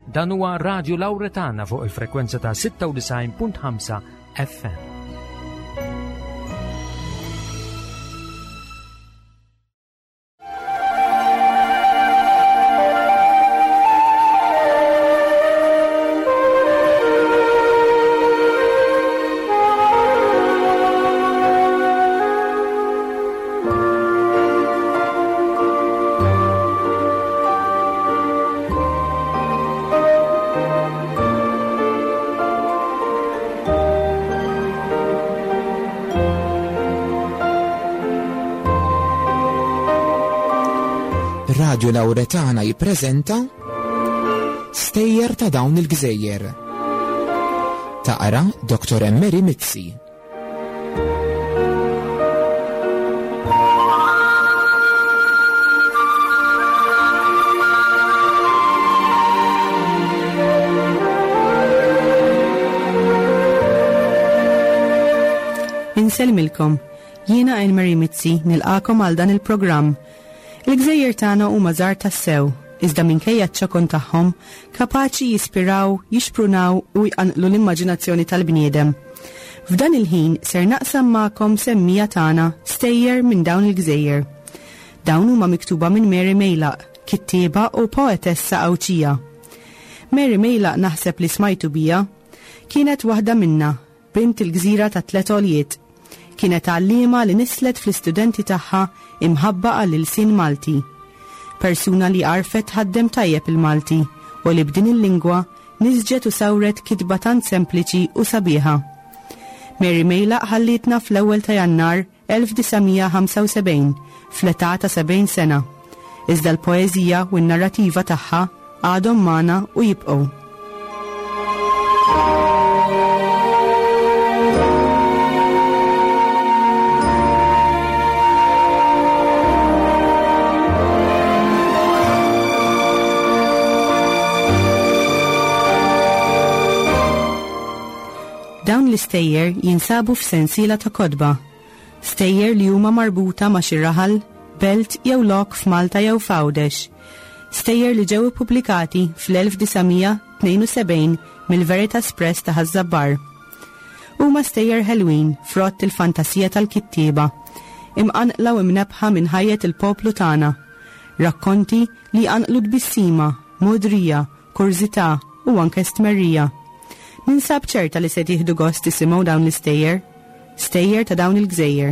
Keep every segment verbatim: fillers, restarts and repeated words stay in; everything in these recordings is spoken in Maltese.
Dan huwa Radio Lawretana fuq il-frekwenza ta' sitta u tisgħin punt ħamsa F M. Radio Lawretana jippreżenta Stejjer ta' dawn il-Gżejjer. Taqra Doktor Emery Mizzi. Inselmilkom, jiena Emery Mizzi nilqakom għal dan il-programm. Il-Gżejjer tagħna huma żgħar tassew, iżda minkejja ċ-ċokon tagħhom kapaċi jispiraw, jixprunaw u jqanqlu l-immaġinazzjoni tal-bniedem. F'dan il-ħin ser naqsam magħkom semmija tagħna stejjer minn dawn il-Gżejjer. Dawn huma miktuba minn Mary Mejlaq, kittieba u poetessa Awċija. Mary Mejlaq naħseb li smajtu bija kienet waħda minna, bint il-gżira ta' tlet għoljiet. Kienet għallima li nislet fl-istudenti tagħha imħabba għall-ilsien Malti. Persuna li għarfet ħaddem tajjeb il-Malti u li b'din il-lingwa niżġet u sawret kitba tant sempliċi u sabiħa. Mary Mejlaq ħallitna fl-ewwel ta' Jannar elf tisgħemija ħamsa u sebgħin fl-età ta' sebgħin sena. Iżda l-poeżija u n-narrativa tagħha għadhom magħna u jibqgħu. Dawn l-istejjer jinsabu f'sensiela ta' kodba. Stejjer li huma marbuta ma' xi raħal, belt jew lok f'Malta jew f'Għawdex. Stejjer li ġew ippubblikati fl-elf tisgħemija tnejn u sebgħin mill-Veritas Press ta' Ħażabbar. Huma stejjer ħelwin frott il-fantasija tal-kittieba, imqanqla u imnebħa minn ħajjet il-poplu tagħna. Rakkonti li anqlu tbissima, mudrija, kurzità u anke stmerrija. Ninsab ċerta li se tieħdu gost isimgħu dawn l-istejjer, stejjer ta' dawn il-Gżejjer.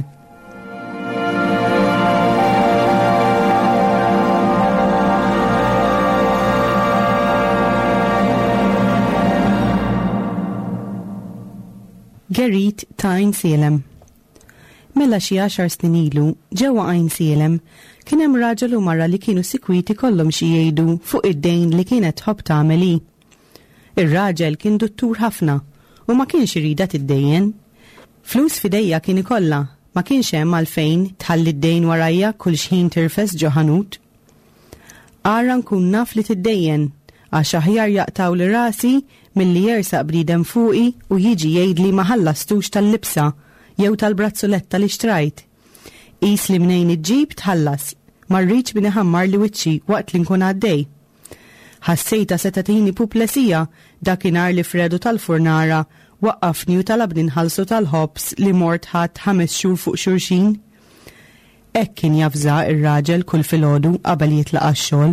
Gerit ta' Għajn Sielem. Mela xi għaxar snin ilu ġewwa Għajn Sielem kien hemm raġel u marra li kienu sikwiti kollhom xi jgħidu fuq id-dejn li kienet tħobb tagħmel hi. Ir-raġel kien duttur ħafna u ma kienx irida tiddejjen. Flus fidejja kien ikollha, ma kienx hemm għalfejn tħalli d-dejn warajja kull xħin tirfes ġo ħanut. Ara nkun naf li tiddejjen għax aħjar jaqtaw li rasi milli jersaq bridem fuqi u jiġi jgħidli ma ħallastux tal-libsa jew tal-brazzoletta li xtrajt. Qis li mnejn iġġib tħallas, ma rridx bini ħammar li wiċċi waqt li nkun għaddej. Ħassejta setatini puplesija dakinhar li Fredu tal-Furnara waqqafni u talabni nħallsu tal-ħobs li mort ħadd ħames xhur fuq xulxin. Hekk kien jafża ir-raġel kull filgħodu qabel jitlaqa' x-xogħol.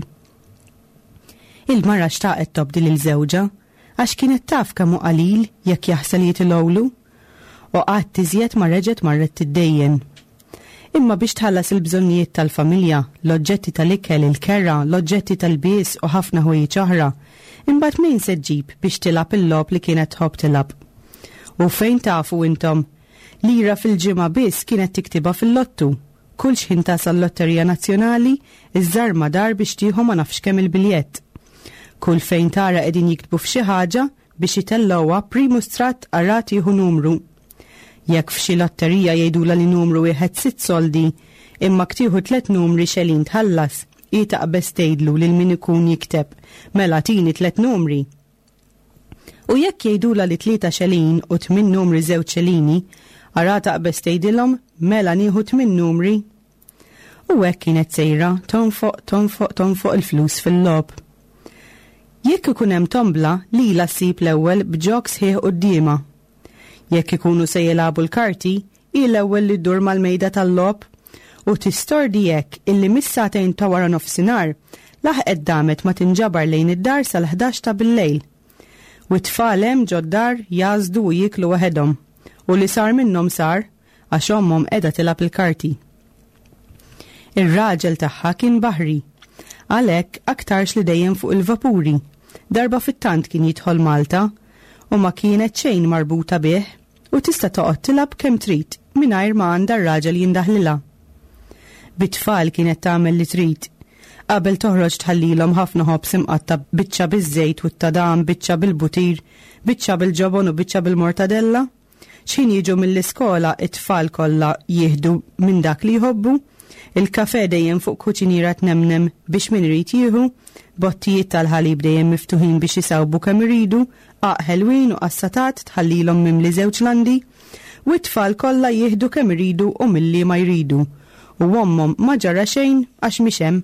Il-mara xtaqet tobdi lil żewġa għax kienet taf kemm hu qalil jekk jaħsel jitilgħulu u qatt tiżjed ma reġgħet marret tiddejjen. Imma biex tħallas il-bżonnijiet tal-familja, l-oġġetti tal-ikel, il-kerra, l-oġġetti tal-bies u ħafna ħwejjeġ oħra, imbagħad min se ġġib biex tilab il-lob li kienet tħobb tilab. U fejn tafu intom? Lira fil-ġimgħa biss kienet tiktibha fil-lottu. Kull x'ħin tasal l-Lotterija Nazzjonali, iż-żarma dar biex tieħu ma nafx kemm il-biljett. Kull fejn tara qegħdin jiktbu f'xi ħaġa biex jitellgħuha primus tratt arat jieħu numru. Jekk f'xi lotterija jgħidula li numru wieħed sitt soldi, imma ktieħu tliet numri xelin tħallas, i taqbes tgħidlu lil min ikun jikteb, mela tini tliet numri. U jekk jgħidula li tlieta xelin u tmien numri żewġ xelini, ara taqbes tgħidilhom mela nieħu tmien numri. U hekk kienet sejra tonfoq tonfoq tonfoq il-flus fil-lob. Jekk ikun hemm tombla lila ssib l-ewwel b'ġok sħiħ qudiema. Jekk ikunu se jilagħbu l-karti, hi l-ewwel li ddur mal-mejda tal-logħob u tistordi jekk illi mis-sagħtejn ta' wara nofsinhar laħqet damet ma tinġabar lejn id-dar sal-ħdax ta' bil-lejl. U t-tfal hemm ġod-dar jażdu u jiklu waħedhom u li sar minnhom sar għax ommhom qiegħda tilab il-karti. Ir-raġel tagħha kien baħri, għalhekk aktarx li dejjem fuq il-vapuri. Darba fit-tant kien jidħol Malta u ma kienet xejn marbuta bih u tista' toqgħod tilab kemm trid mingħajr ma għandha r-raġel jindaħlilha. Bit-tfal kienet tagħmel li trid. Qabel toħroġ tħallilhom ħafna ħobs imqatta biċċa biż-żejt u t-tadam, biċċa bil-butir, biċċa bil-ġobon u biċċa bil-mortadella. X'in jiġu mill-iskola it-tfal kollha jieħdu minn dak li jħobbu, il-kafè dejjem fuq kuċiniera tnemnem biex min irid jieħu, bottijiet tal-ħalib dejjem miftuħin biex isawbu kemm iridu, aq ħelwin u qassatat tħallilhom mimli żewġ landi, u t-tfal kollha jieħdu kemm iridu u milli ma jridu. U ommhom ma ġara xejn għax mhix hemm.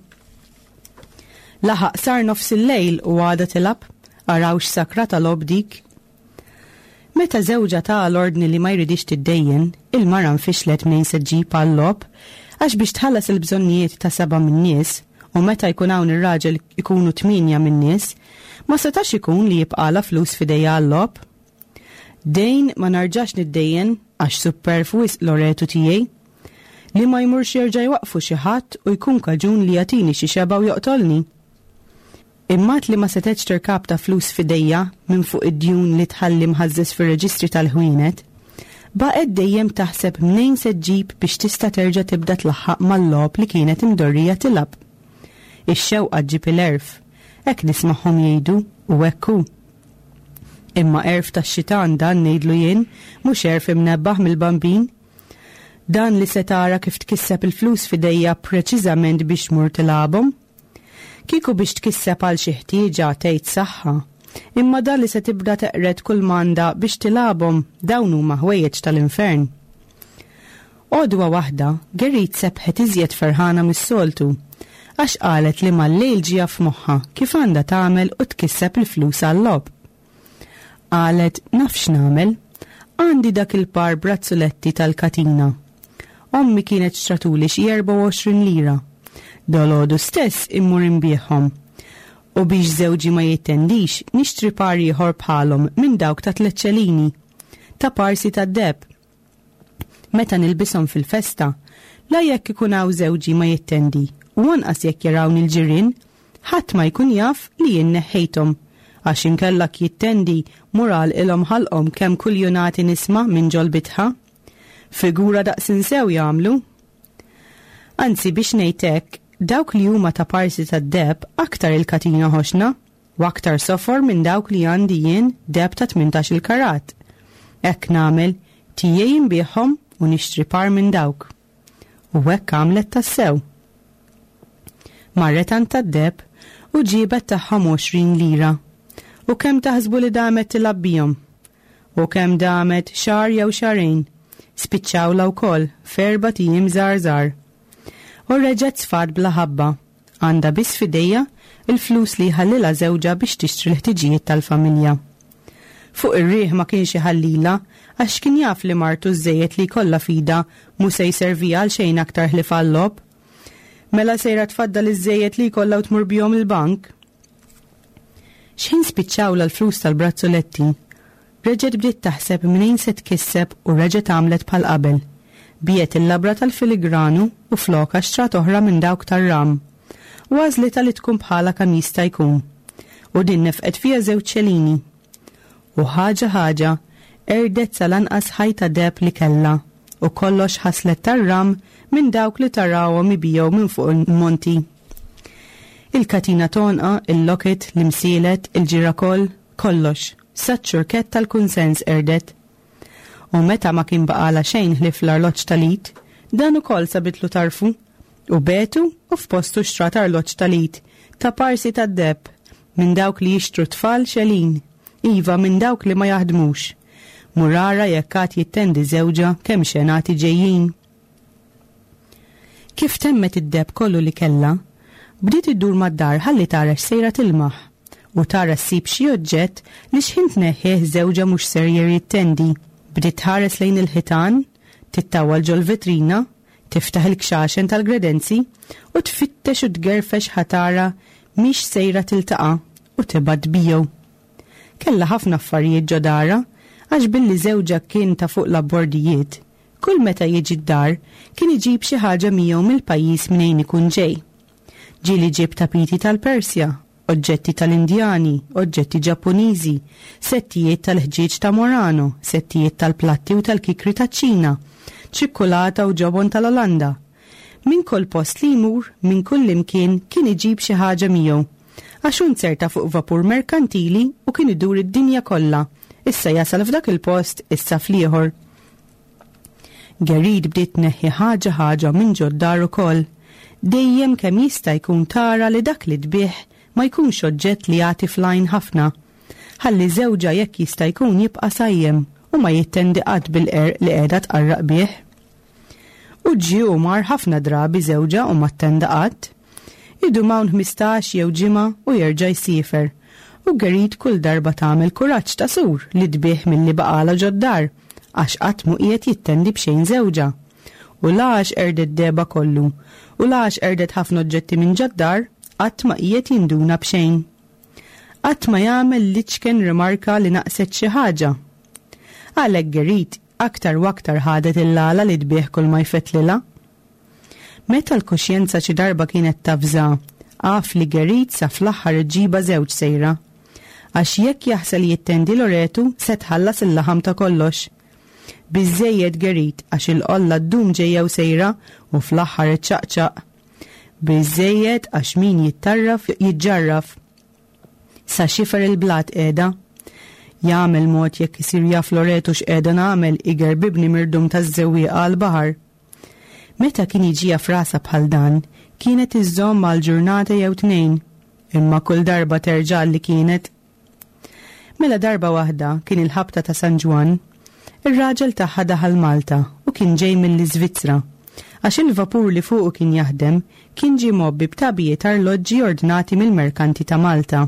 Laħaq sar nofs il-lejl u għada tilab, arawx sakra tal-lob dik. Meta żewġa ta' l-ordni li ma jridix tiddejjen, il-mara nfixlet minn se ġġib għall-lob għax biex tħallas il-bżonnijiet ta' seba' min-nies u meta jkun hawn ir-raġel ikunu tminja min-nies, ma setax ikun li jibqala flus f'idejja għall-lob. Dejn ma narġax niddejjen għax superfwis l-oretu tiegħi li ma jmurx jerġa' jwaqfu xi ħadd u jkun kaġun li jagħtini xi xeba u joqtolni. Immat li ma setetx terkab ta' flus f'idejja minn fuq id-djun li tħalli mħażżes fir-reġistri tal-ħwienet, baqgħet dejjem taħseb mnejn se ġġib biex tista' terġa' tibda tlaħħaq mal-lob li kienet imdorrija tilab. Ix-xewqa ġġib il-erf, hekk nismagħhom jgħidu u hekk hu. Imma erf tax-xitan dan ngħidlu jien mhux erf imnebbaħ mill-bambin. Dan li se tara kif tkisseb il-flus f'idejja preċiżament biex tmur tilabhom. Kieku biex tkisseb għal xi ħtieġa tgħid saħħa, imma dan li se tibda teqred kull manda biex tilabhom dawn huma ħwejjeġ tal-infern. Għodwa waħda Gerrit sebħet iżjed ferħana mis-soltu għax qalet li mal-lejl ġija f'moħħha kif għandha tagħmel u tkisseb il-flus għall-lob. Qalet naf x'nagħmel, għandi dak il-par brazzuletti tal-katina. Ommi kienet xtratuli xi erba' u għoxrin lira. Dolodu stess immur imbieħhom. U biex żewġi ma jittendix, nixtri par ieħor bħalhom minn dawk ta' tleċċelini, ta' parsi ta' deb. Meta nilbishom fil-festa, la jekk ikun hawn żewġi ma jittendi, u anqas jekk jarawni l-ġirien, ħadd ma jkun jaf li jien neħħejthom, għax inkellak jittendi mural ilhom ħalqhom kemm kull jonati nisma' minn ġolbitha. Figura daqsin sew jagħmlu. Anzi biex ngħidlek, dawk li huma ta' parsi tad-deb aktar il-katina ħoxna u aktar sofor minn dawk li għandi jien deb ta' tmintax-il karat. Hekk nagħmel tiegħi jinbieħhom u nixtri par minn dawk. U hekk għamlet tassew. Marret għand tad-deb u ġiebet tagħhom għoxrin lira. U kemm taħsbu li damet tilab bihom? U kemm damet xahar jew xahrejn? Spiċċawla wkoll f'erba' tiem żgħar. U reġgħet sfad bla ħabba. Għandha biss f'idejja il-flus li jħallilha żewġa biex tixtri l-ħtiġijiet tal-familja. Fuq ir-riħ ma kienx iħallilha għax kien jaf li martu żejjed li jkollha fida mhu se jservija għal xejn aktar ħlief għall-lob. Mela sejra tfaddal iż-żejjed li jkollha u tmur bihom il-bank. X'in spiċċawla l-flus tal-brazzuletti? Reġgħet bdiet taħseb minejn se tkisseb u reġgħet għamlet bħal qabel. Biet il-labra tal-filigranu u floka xtrat oħra minn dawk tar-ram. U għażlitha li tkun bħala kemm jista' jkun. U din nefqet fiha żewġ ċelini. U ħaġa ħaġa erdet sal-anqas ħajta deb li kellha u kollox ħaslet tar-ram minn dawk li tarawhom ibijgħu minn fuq il-monti. Il-katina tonqa, il-loket, l-imsielet, il-ġirakoll, kollox. Saċ-ċurkett tal-kunsens erdet. U meta ma kien baqala xejn ħlif l-arloġġ tal-id, dan ukoll sabitlu tarfu, u betu u f'postu xtrat arloġġ tal-id, ta' parsi tad-deb, minn dawk li jixtru tfal xelin, iva minn dawk li ma jaħdmux. Murara jekkat jittendi żewġa kemm xenati ġejjin. Kif temmet id-deb kollu li kella, bdiet iddur mad-dar ħalli tara x'sejra tilmaħ, u tara ssib xi oġġett li x'ħin tneħħih żewġa mhux ser jirjittendi. Bdiet tħares lejn il-ħitan, tittawal ġol vitrina, tiftaħ il-kxaxen tal-gredenzi u tfittex u tgerfex ħatara mhix sejra tiltaqa' u tibgħat bijew. Kella ħafna affarijiet ġodara għax billi żewġa kien ta' fuq l-abbordijiet. Kull meta jiġi d-dar kien iġib xi ħaġa miegħu mill-pajjiż mingħin ikun ġej. Ġieli ġib tapiti tal-Persja, oġġetti tal-Indjani, oġġetti Ġappuniżi, settijiet tal-ħġieġ ta' Murano, settijiet tal-platti u tal-kikri taċ-Ċina, ċikkolata u ġobon tal-Olanda. Min kull post li jmur, min kull imkien kien iġib xi ħaġa miegħu. Għax unserta fuq vapur merkantili u kien idur id-dinja kollha. Issa jasal f'dak il-post, issa fl-ieħor. Gerid bdiet tneħħi ħaġa ħaġa minn ġod dar ukoll. Dejjem kemm jista' jkun tara li dak li tbieħ ma jkunx oġġett li jagħti flajn ħafna. Ħalli żewġa jekk jista' jkun jibqa' sajjem u ma jittendi qatt bil-qerq li qiegħda tqarraq bih. U ġie u mar ħafna drabi żewġa u ma ttenda qatt. Idu mawn ħmistax jew ġimgħa u jerġa' jsifer. U Gerid kull darba tagħmel kuraġġ ta' sur li tbieħ milli baqala ġod-dar għax qatt mu qiegħed jittendi b'xejn żewġa. U lax erdet deba kollu, u lax erdet ħafna oġġetti minn ġod-dar qatt ma qiegħed jinduna b'xejn. Qatt ma jagħmel liċken rimarka li naqset xi ħaġa. Għalhekk Gerid aktar u aktar ħadet il-lala li tbieħ kull ma jfettlilha. Meta l-kuxjenza xi darba kienet tafża, għaf li Gerid sa fl-aħħar iġġiba żewġ sejra. Għax jekk jaħsel jittendi Loretu se tħallas il-laħam ta' kollox. Biżżejjed Gerid għax il-qolla ddum ġejja u sejra u fl-aħħar iċċaqċaq. Biżżejjed għax min jittarraf jiġġarraf. Sa xifer il-blat qiegħda. Jagħmel mod jekk isir jaf Loretu x'qiegħda nagħmel igerbibni mirdum taż-żewwieqa għall-baħar. Meta kien jiġiha frasa bħal dan, kienet iżżomm mal-ġurnata jew tnejn, imma kull darba terġa' li kienet. Mela darba waħda kien il-ħabta ta' San Ġwan, ir-raġel tagħha daħal Malta u kien ġej mill-Iżvizzra. Għax il-vapur li fuqu kien jaħdem, kien ġie mobbi b'tabijiet arloġġi ordnati mill-merkanti ta' Malta.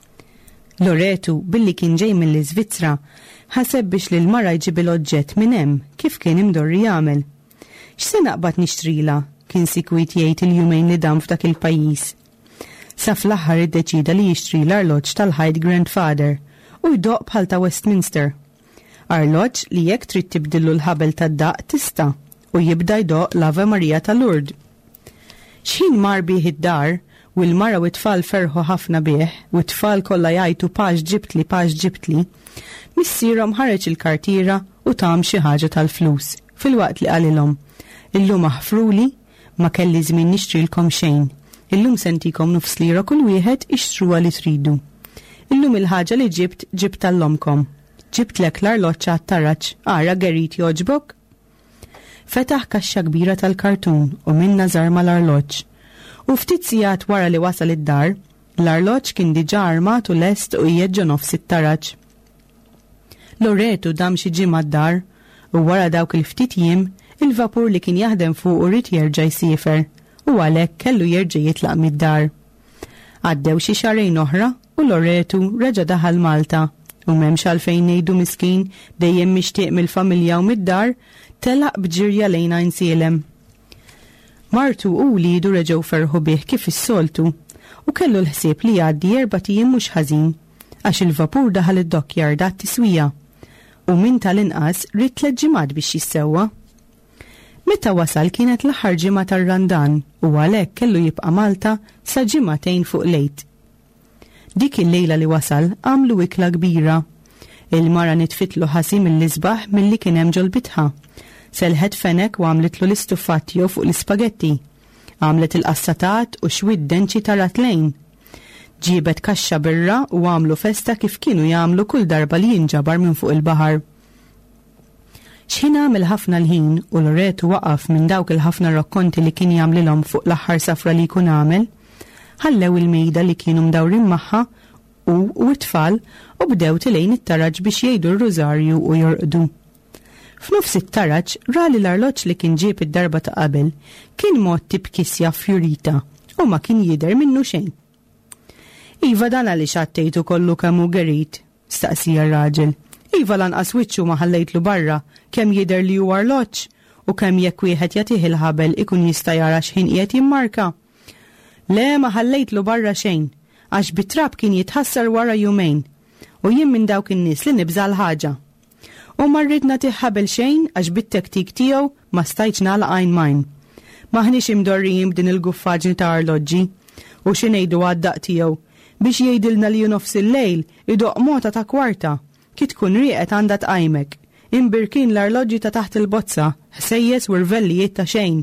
Loretu, billi kien ġej mill-Iżvizzra, ħaseb biex lil mara jġib l-oġġett minn hemm kif kien imdorri jagħmel. X'se naqbad nixtrila, kien sikwit jgħid il-jumejn li dam f'dak il-pajjiż. Sa fl-aħħar iddeċida li jixtri l-arloġġ tal-ħajd grandfather u jdoq bħal ta' Westminster. Arloġġ li jekk trid tibdillu l-ħabel tad-daq tista' u jibda jdoq l-Ave Marija ta' Lourdes. X'ħin mar bih id-dar u l-mara u t-tfal ferħu ħafna bih u t-tfal kollha jgħidu pax ġibtli pax ġibtli, missierhom ħareġ il-kartira u tam xi ħaġa tal-flus fil-waqt li qalilhom. Illum aħfruli ma kelli żmien nixtrilkom xejn. Illum sentikom nofs lira kull wieħed ixtruha li tridu. Illum il-ħaġa li ġibt ġibt tal-lomkom. Ġibt lek l-arloġġ għat-taraġġ, ara Gerid jogħġbok? Fetaħ kaxxa kbira tal-kartun u minna żarma l-arloġġ. U ftit sigħat wara li wasal id-dar, l-arloġġ kien diġà armat u lest u jieġġa nofs it-taraġġ. Loretu dam xi ġimgħa d-dar u wara dawk il-ftit jiem il-vapur li kien jaħdem fuq u rrid jerġa' jsifer u għalhekk kellu jerġa' jitlaq mid-dar. Għaddew xi xarejn oħra u Loretu reġa' daħal Malta u m'hemmx għalfejn ngħidu miskin dejjem mixtieq mill-familja u mid-dar telaq bġirja lejn insielem. Martu u wliedu reġgħu ferħu bih kif is-soltu u kellu l-ħsieb li jgħaddi erba' tiem mhux ħażin għax il-vapur daħal id-dokkjar dat tiswija u min tal-inqas rid tliet ġimgħat biex jissewwa. Meta wasal kienet l-aħħar ġimgħa tar-Randan u għalhekk kellu jibqa' Malta sa ġimgħatejn fuq lejt. Dik il-lejla li wasal għamlu ikla kbira. Il-mara nitfitlu ħasim mill-isbaħ milli kien hemm ġolbitha. Selħet fenek u għamlitlu l-istuffatjo fuq l-ispagetti. Għamlet il-qassatat u xwid denċi tar-ratlejn. Ġiebet kaxxa birra u għamlu festa kif kienu jagħmlu kull darba li jinġabar minn fuq il-baħar. X'ħin għamel ħafna l-ħin u Loretu waqaf minn dawk il-ħafna rakkonti li kien jagħmlilhom fuq l-aħħar safra li jkun għamel, ħallew il-mejda li kienu mdawrin magħha u u t-tfal u bdew tilejn it-taraġġ biex jgħidu r-rużarju u jorqdu. F'nofs it-taraġġ rali l-arloġġ li kien ġieb id-darba ta' qabel kien mod tip kisja fjurita u ma kien jidher minnu xejn. Iva dan għaliex għattejtu kollu kemm hu gerit, staqsija r-raġel. Iva lanqas wiċċu ma ħallejtlu barra kemm jidher li huwa arloġġ u kemm jekk wieħed jagħtih il-ħabel ikun jista' jara x'ħin qiegħed jimmarka. Le ma ħallejtlu barra xejn, għax bit-trab kien jitħassar wara jumejn u jien minn dawk in-nies li nibża l-ħaġa. U ma rrid nagħtih ħabel xejn għax bit-tektik tiegħu ma stajtx nagħlaq għajn majn. Maħniex imdorrijin b'din il-guffaġni ta' arloġġi u xi ngħidu għad-daq tiegħu biex jgħidilna li nofs il-lejl idoq mota ta' kwarta kif tkun rieqet għandha tqajmek. Imbirkin l-arloġġi ta' taħt il-bozza, ħsejjes u rvellijiet ta' xejn.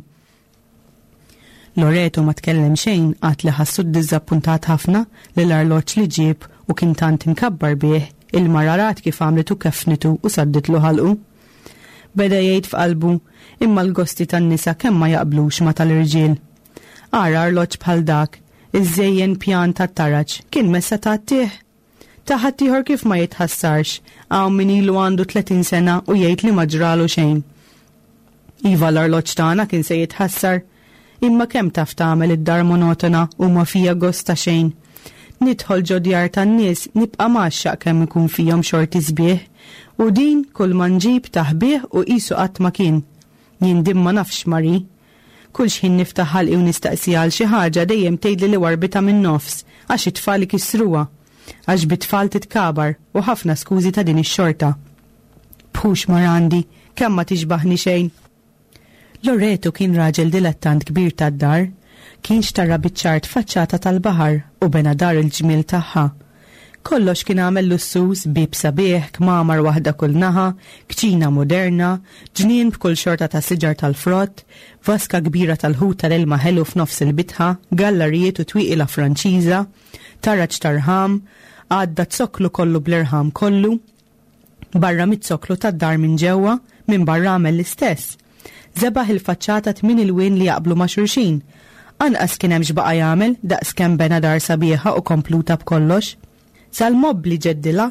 Loreto ma tkellem xejn għat li ħassu ddiżappuntat ħafna li l-arloġġ li ġieb u kien tant inkabbar bih il-mararat kif għamletu kefnitu u sadditlu ħalqu. Beda jgħid f'qalbu imma l-gosti tan-nisa kemm ma jaqblux ma tal-irġiel. Ara arloġġ bħal dak, iż-żejjen pjan tat-taraġ kien messa tattih. Taħat ieħor kif ma jitħassarx, hawn min ilu għandu tletin sena u jgħid li ma ġralu xejn. Iva l-arloġġ tagħna kien se jitħassar, imma kemm taf tagħmel id-dar monotona u ma fija gost ta' xejn. Nidħol ġo djar tan-nies nibqa' maxxaq kemm ikun fihom xorti sbieħ u din kull ma nġib taħbih u qisu qatt ma kien. Jien dim ma nafx mari. Kull xħin niftaħ ħalqi u nistaqsija għal xi ħaġa dejjem tgħidli li warbita min nofs għax it-tfal ikissruha. Għax bit-tfal titkabar u ħafna skużi ta' din ix-xorta. Bħux marandi, kemm ma tixbaħni xejn. Loreto kien raġel dilettant kbir tad-dar, kien xtarra biċ-ċart faċċata tal-baħar u bena dar il-ġmiel tagħha. Kollox kien għamel lussus, bib sabiħ, kmamar waħda kull naħa, kċina moderna, ġnien b'kull xorta ta' siġar tal-frott, vaska kbira tal-ħut tal-ilma ħelu f'nofs il-bitħa, gallarijiet u twieqila Franċiża, taraġ tarħam, għadda t-soklu kollu bl-irħam kollu, barra mit-soklu tad-dar minn ġewwa, minn barra għamel l-istess. Zebaħ il-faċċata tmin il-win li jaqblu ma' xulxin. Anqas kien hemm x'baqa' jagħmel daqs kemm bena dar sabiħa u kompluta b'kollox. Sal-mobbli ġeddila.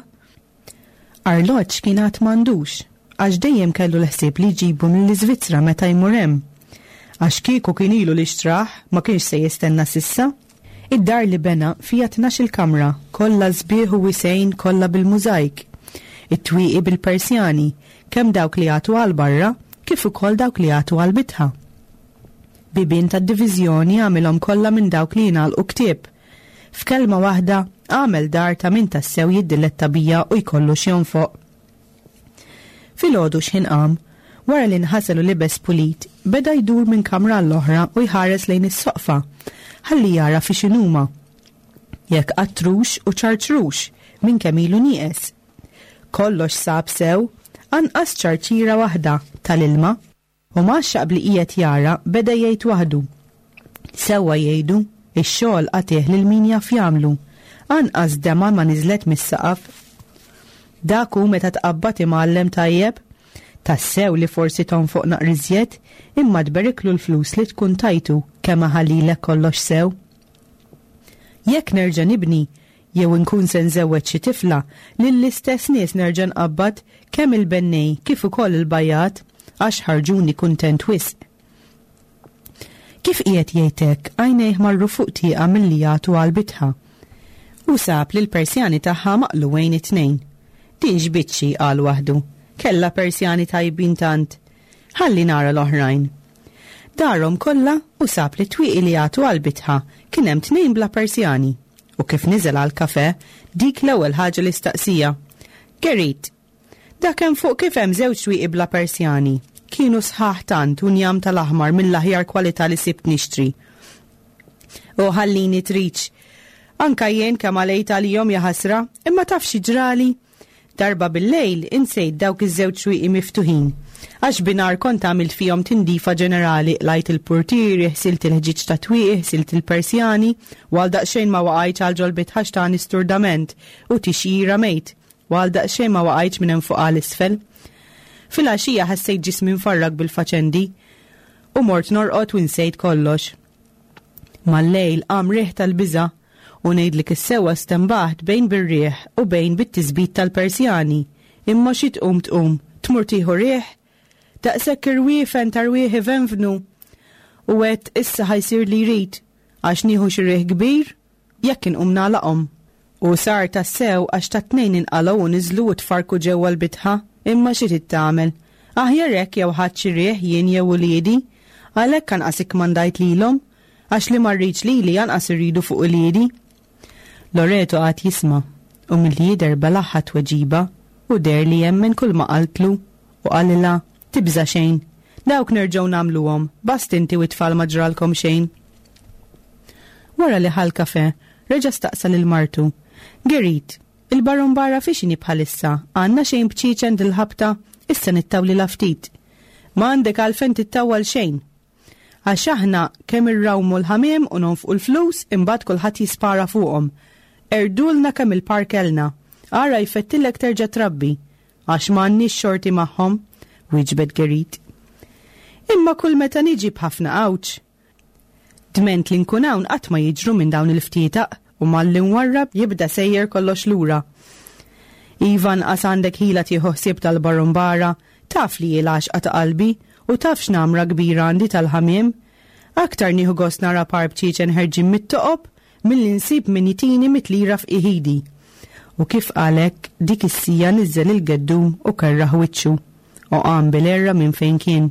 Arloġġ kien għad m'għandux, għax dejjem kellu l-ħsieb li jġibu mill-Iżvizzra meta jmur hemm. Għax kieku kien ilu li xtraħ ma kienx se jistenna sissa. Id-dar li bena fija tnax-il kamra, kollha sbieħ u wisejn kollha bil-mużajk. It-twieqi bil-persjani, kemm dawk li għatu għal barra, kif ukoll dawk li għatu għal bitħa. Bibien tad-diviżjoni għamilhom kollha minn dawk li jingħalqu ktieb. F'kelma waħda għamel dar ta' min tassew jiddiletta bija u jkollu xjonfoq. Filgħodu x'inqam, wara li nħasel u libes pulit, beda jdur minn kamra l-oħra u jħares lejn is-soqfa, ħalli jara fi x'inhuma. Jekk qattrux u ċarċrux minn kemm ilu nieqes. Kollox sab sew, anqas ċarċira waħda tal-ilma, u maxxaq bli qiegħed jara beda jgħid waħdu. Sewwa jgħidu, ix-xogħol għatih lil min jaf jagħmlu, anqas dema ma niżlet mis-saqaf. Dak hu meta tqabbad imgħallem tajjeb, tassew li forsi tonfoq naqriżjed, imma tberiklu l-flus li tkun tajtu kemm ħallilek kollox sew. Jekk nerġa' nibni, jew inkun se nżewweġ xi tifla lill-istess nies nerġa' nqabbad kemm il-bennej kif ukoll il-bajat għax ħarġuni kuntent wisq. Kif qiegħed jgħid hekk għajnejh marru fuq tieqa milli jagħtu għall-bitħa. U sab li l-persjani tagħha maqluwejn it-tnejn. Din x'biċċi qal waħdu, kellha persjani tajbin tant. Ħalli nara l-oħrajn. Darhom kollha u sab li twieqi li jagħtu għall-bitħa kien hemm tnejn bla persjani. U kif niżel għall-kafè, dik l-ewwel ħaġa li staqsija. Gerit, dak hemm fuq kif hemm żewġ twieqi bla persjani. Kienu sħaħ tant u njam tal-aħmar mill-aħjar kwalità li sibt nixtri. U ħallini triċ. Anka jien kemm għalejt għalihom ja ħasra, imma taf xi ġrali. Darba bil-lejl insejt dawk iż-żewġ twieqi miftuħin. Għax binar kont għamilt fihom tindifa ġenerali, lajt il-portieri, ħsilt il-ħġiġ ta' twieqi, ħsilt il-persjani, u għal daqsxejn ma waqgħajtx għal ġolbit ħaxtani sturdament u tixjira mejt, u għal daqsxejn ma waqgħajtx minn hemm fuq għal isfel. Fil-għaxija ħassejt ġismi mfarrag bil-faċendi u mort norqod u nsejt kollox. Mal-lejl qam riħ tal-biża' u ngħidlik is-sewwa stembaħt bejn bir-rieħ u bejn bit-tiżbit tal-persjani. Imma xi tqum tqum, tmur tieħu rieħ, daqshekk irwiefen tarwieħi venvnu. U għedt issa ħajsir li jrid għax nieħu xi rieħ kbir jekk inqum nagħlaqhom. U sar tassew għax ta' tnejn inqalgħu u niżlu u tfarku ġewwa l-bitħa, imma xi trid tagħmel. Aħjar hekk jew ħadd xi rieħ jien jew uliedi, għalhekk anqas ikkmandajt lilhom għax li ma rridx lili anqas irridu fuq uliedi. Loreto għad jisma' u mill-jidher belaħħa tweġiba u der li jemmen kull ma qaltlu u qalilha tibża xejn. Dawk nerġgħu nagħmluhom, bast inti u t-tfal ma ġralkom xejn. Wara li ħal kafe, reġa' staqsa lil martu. Gerit, il-barron barra fixini bħalissa, għandna xejn bċiċen dil-ħabta, issa nittawli laftit. Ma għandek għalfen tittawal xejn. Għax aħna kemm irrawmu l-ħamiem u nonfqu l-flus imbagħad kulħadd jispara fuqhom. Erdulna kemm il-parkelna, ara jfettillek terġa' trabbi, għax m'għandniex xorti magħhom, wieġbet Gerit. Imma kull meta niġi b'ħafna għawċ. Dment li nkun hawn qatt ma jiġru minn dawn il-ftietaq u malli nwarrab jibda sejjer kollox lura. Ivan qas għandek ħila tieħu ħsieb tal-barron barra, taf li jilax qata qalbi u taf x'namra kbira għandi tal-ħamiem. Aktar nieħu gost nara parb ċiċen ħerġin mit-toqob milli nsib min jitini mitlira f'iħidi. U kif qalek dik is-sija niżżel il-geddum u kerraħ wiċċu u qam bil-erra minn fejn kien.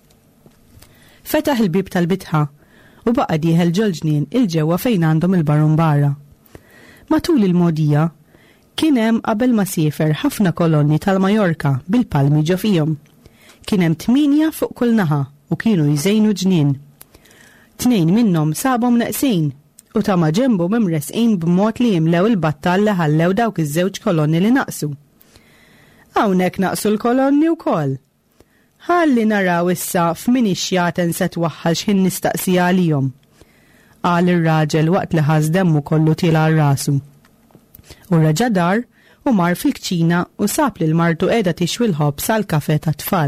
Fetaħ il-bib tal-bitħa u baqa' dieħel ġol-ġnien il-ġewwa fejn għandhom il-barron barra. Matul il-mogħdija kien hemm qabel ma siefer ħafna kolonni tal-Majorka bil-palmi ġo fihom. Kien hemm tminja fuq kull naħa u kienu jżejnu ġnien. Tnejn minnhom sabhom neqsin u ta' ma ġembu mimresqin b'mod li jimlew il-battal li ħallew dawk iż-żewġ kolonni li naqsu. Hawnhekk naqsu l-kolonni wkoll. Ħalli naraw issa f'min ix-xjaten se twaħħal x'ħin nistaqsija għalihom. Qal ir-raġel waqt li ħaż demmu kollu tila rasu. U reġa' dar u mar fil-kċina u sab li l-martu qiegħda tixwi l-ħobb sal-kafe tat-tfal.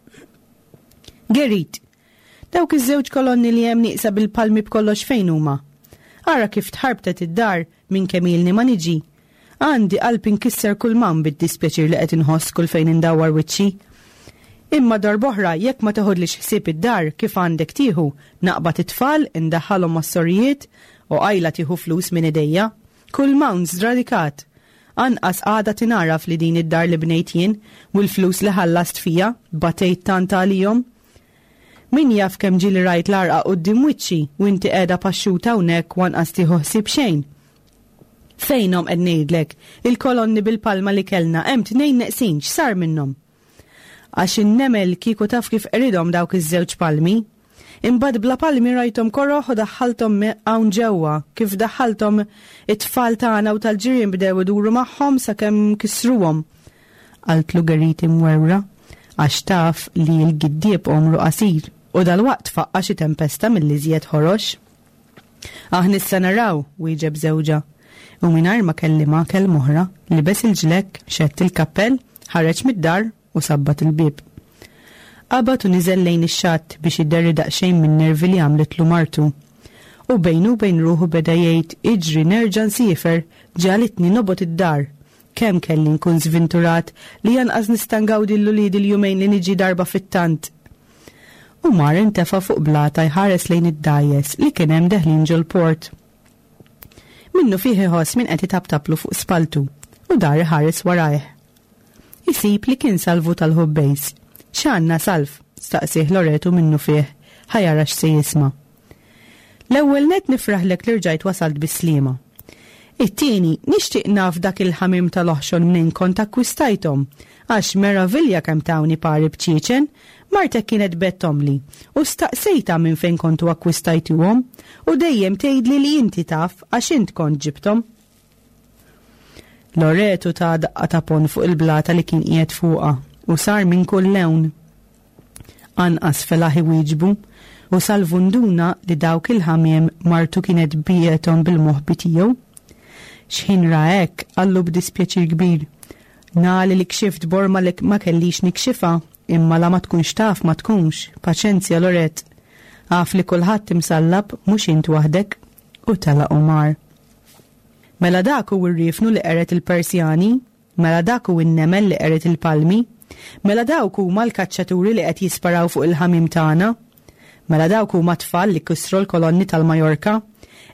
Gerit, dawk iż-żewġ kolonni li hemm nieqsa bil-palmi b'kollox fejn huma. Ara kif tħarbtet id-dar minn kemm ilni ma niġi. Għandi qalb inkisser kull man bid-dispjaċir li qed inħoss kull fejn indawwar wiċċi. Imma darboħra jekk ma taħodlix ħsieb id-dar kif għandek tieħu naqbad it-tfal indaħħalhom mas-sorijiet u qajla tieħu flus minn idejja, kull mawn żradikat. Anqas għada tinaraf li din id-dar li bnejt jien u l-flus li ħallast fija batejt tant għalihom. Min jaf kemm ġieli rajt l-arqa quddiem wiċċi u inti qiegħda paxxuta hawnhekk u anqas tieħu ħsieb xejn. Fejnhom qed ngħidlek, il-kolonni bil-palma li kellna hemm tnejn neqsin x'sar minnhom. Għax in-nemel kieku taf kif eridhom dawk iż-żewġ palmi. Imbagħad bla palmi rajthom korroħ u daħħalthom hawn ġewwa, kif daħħalthom it-tfal tagħna u tal-ġirien bdew iduru magħhom sakemm kisruhom. Qaltlu Gerit imwerra għax taf li l-giddieb omru qasir u dalwaqt faqqa xi tempesta mill-iżjed ħorox. Aħna issa naraw, wieġeb żewġa, u mingħajr ma kellima kelm oħra libes il-ġlek, xett il-kappell, ħareġ mid-dar u sabbat il-bib. Qabad u niżel lejn ix-xatt biex idderri daqsxejn minn nervi li għamletlu martu. U bejnu bejn ruħu beda jgħid iġri nerġa' nsiefer ġalitni nobot id-dar. Kemm kelli nkun żvinturat li janqas nistangawdi l-ulied il-jumejn li niġi darba fit-tant. U mar intefa' fuq blata jħares lejn id-dajjes li kien hemm deħlin ġol-port. Minnu fih iħoss min qed itabtablu fuq spaltu u dar iħares warajh. Isib li kien salvu tal-ħobbejs. X'għandna salv, staqsih Loreto minnu fih, ħajara x'se jisma'. L-ewwel net nifraħlek li rġajt wasalt bis-sliema. It-tieni nixtieq naf dak il-ħamim tal-oħxon minn kont akkwistajthom, għax meravilja kemm tawni pari bċiċen, martek kienet bettomli u staqsejta minn fejn kontu akkwistajtuhom u dejjem tgħidli li inti taf għax int kont ġibthom. Loreto ta' daqqa ta' pon fuq il-blata li kien qiegħed fuqha u sar minn kull lewn. Anqas felaħi wieġbu u salvunduna li dawk il-ħamiem martu kienet bijethom bil-moħbi tiegħu. X'ħin ra hekk qallu b'dispjaċir kbir. Nali li kxift borma li ma kellix nikxifa, imma la ma tkunx taf ma tkunx, paċenzja Loret. Għaf li kulħadd imsallab mhux int waħdek u tela Omar. Mela dak u rrifnu li qeret il-Persjani, mela dak u n-nemel li qeret il-palmi, mela dawk huma l-kaċċaturi li qed jisparaw fuq il-ħamim tagħna, mela dawk huma tfal li kisru l-kolonni tal-Majorka,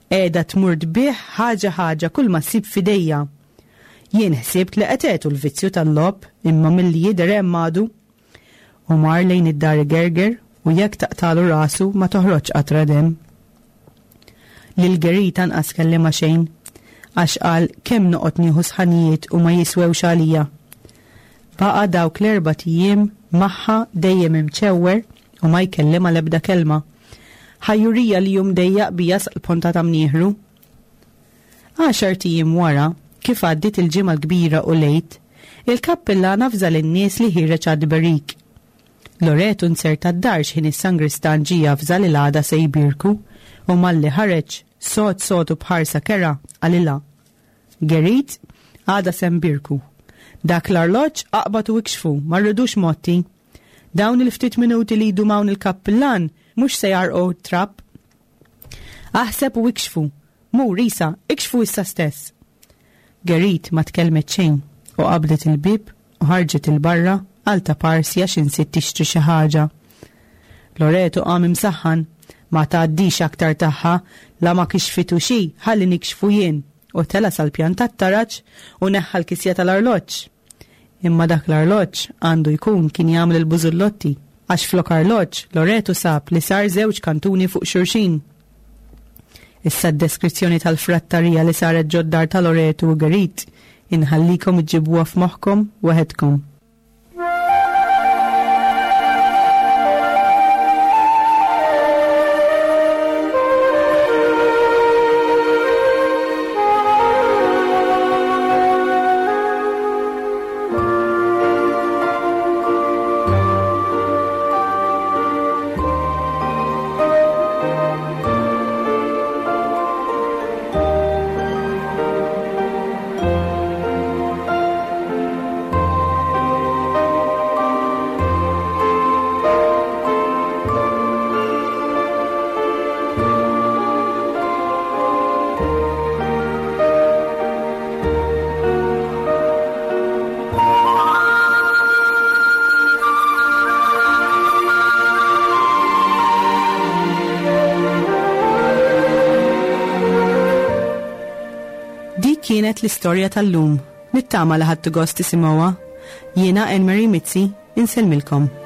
qiegħda tmur tbieħ ħaġa ħaġa kull ma ssib f'idejja. Jien ħsibt li qed għetu l-vizzju tal-lob imma milli jidher hemm għadu. U mar lejn id-dar gerger u jekk taqtalu rasu ma toħroġ qatra dem. Lil Gerit anqas kellima xejn għax qal kemm noqgħod nieħu sħanijiet u ma jiswewx għalija. Baqa' dawk l-erba' tijiem magħha dejjem imċewwer u ma jkellima l-ebda kelma. Ħajjurija li jum dejjaq bija sal-ponta ta' mnieħru. Għaxar tijiem wara, kif għaddit il-ġimgħa l-kbira u lejt, il-kappellana fżal in-nies li ħireġ għad Berik. Loreto nserta d-dar x'ħin is-sangristan ġija fżal il-għada se jbirku u malli ħareġ sod sodu bħarsa kera għalila. Gerit għada se mbirku. Dak l-arloġġ aqbatu ikxfu, ma rridux motti. Dawn il-ftit minuti li jdu mawn il-kappellan mhux se jarqgħu trapp. Aħseb u ikxfu, mu risa, ikxfu issa stess. Gerit ma tkellmet xejn u qabdet il-bib u ħarġet il-barra għal ta' parsja x'insiet tixtri xi ħaġa. Loreto qam imsaħħan ma tgħaddix aktar tagħha la ma kixfitu xi ħalli nikxfu jien u tela sal-pjan tat-taraġġ u neħħa l-kisja tal-arloġġ. Imma dak l-arloġġ għandu jkun kien jagħmel il-bużullotti għax flok arloġġ Loreto sab li sar żewġ kantuni fuq xulxin. Issa d-deskrizzjoni tal-frattarija li saret ġoddar ta' Loreto u Gerit inħallikom iġibuha f'moħħkom waħedkom. Kienet l-istorja tal-lum. Nittama li ħadtu gost tisimgħuha. Jiena Anne Marie Mizzi inselmilkom.